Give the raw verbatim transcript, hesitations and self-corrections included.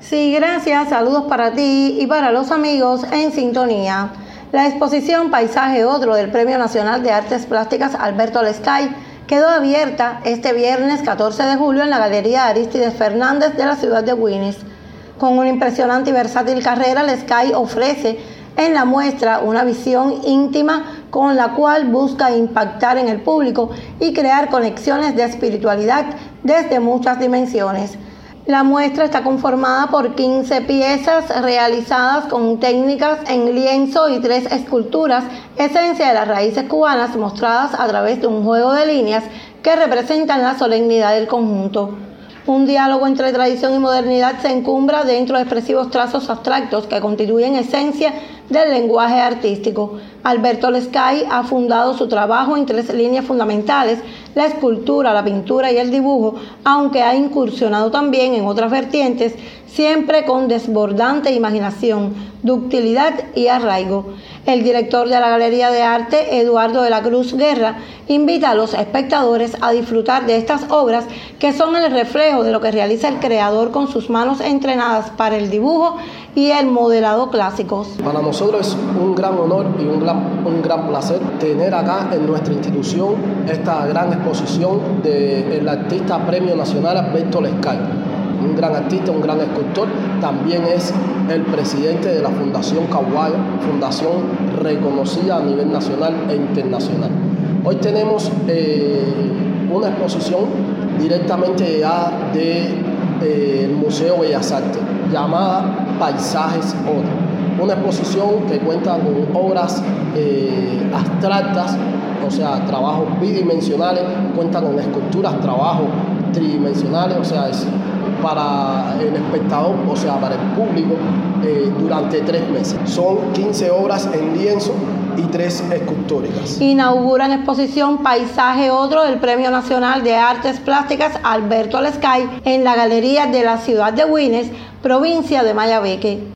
Sí, gracias. Saludos para ti y para los amigos en sintonía. La exposición Paisaje Otro del Premio Nacional de Artes Plásticas Alberto Lescay quedó abierta este viernes catorce de julio en la Galería Arístides Fernández de la ciudad de Güines. Con una impresionante y versátil carrera, Lescay ofrece en la muestra una visión íntima con la cual busca impactar en el público y crear conexiones de espiritualidad desde muchas dimensiones. La muestra está conformada por quince piezas realizadas con técnicas en lienzo y tres esculturas, esencia de las raíces cubanas mostradas a través de un juego de líneas que representan la solemnidad del conjunto. Un diálogo entre tradición y modernidad se encumbra dentro de expresivos trazos abstractos que constituyen esencia del lenguaje artístico. Alberto Lescay ha fundado su trabajo en tres líneas fundamentales: la escultura, la pintura y el dibujo, aunque ha incursionado también en otras vertientes, siempre con desbordante imaginación, ductilidad y arraigo. El director de la Galería de Arte, Eduardo de la Cruz Guerra, invita a los espectadores a disfrutar de estas obras que son el reflejo de lo que realiza el creador con sus manos entrenadas para el dibujo y el modelado clásicos. Para nosotros es un gran honor y un gran, un gran placer tener acá en nuestra institución esta gran exposición del artista Premio Nacional Alberto Lescay. Un gran artista, un gran escultor, también es el presidente de la Fundación Caguayo, fundación reconocida a nivel nacional e internacional. Hoy tenemos eh, una exposición directamente llegada del de, eh, Museo Bellas Artes, llamada Paisajes Otro. Una exposición que cuenta con obras eh, abstractas, o sea, trabajos bidimensionales, cuenta con esculturas, trabajos tridimensionales, o sea, es para el espectador, o sea, para el público, eh, durante tres meses. Son quince obras en lienzo y tres escultóricas. Inauguran exposición Paisaje Otro del Premio Nacional de Artes Plásticas Alberto Lescay en la Galería de la ciudad de Güines, provincia de Mayabeque.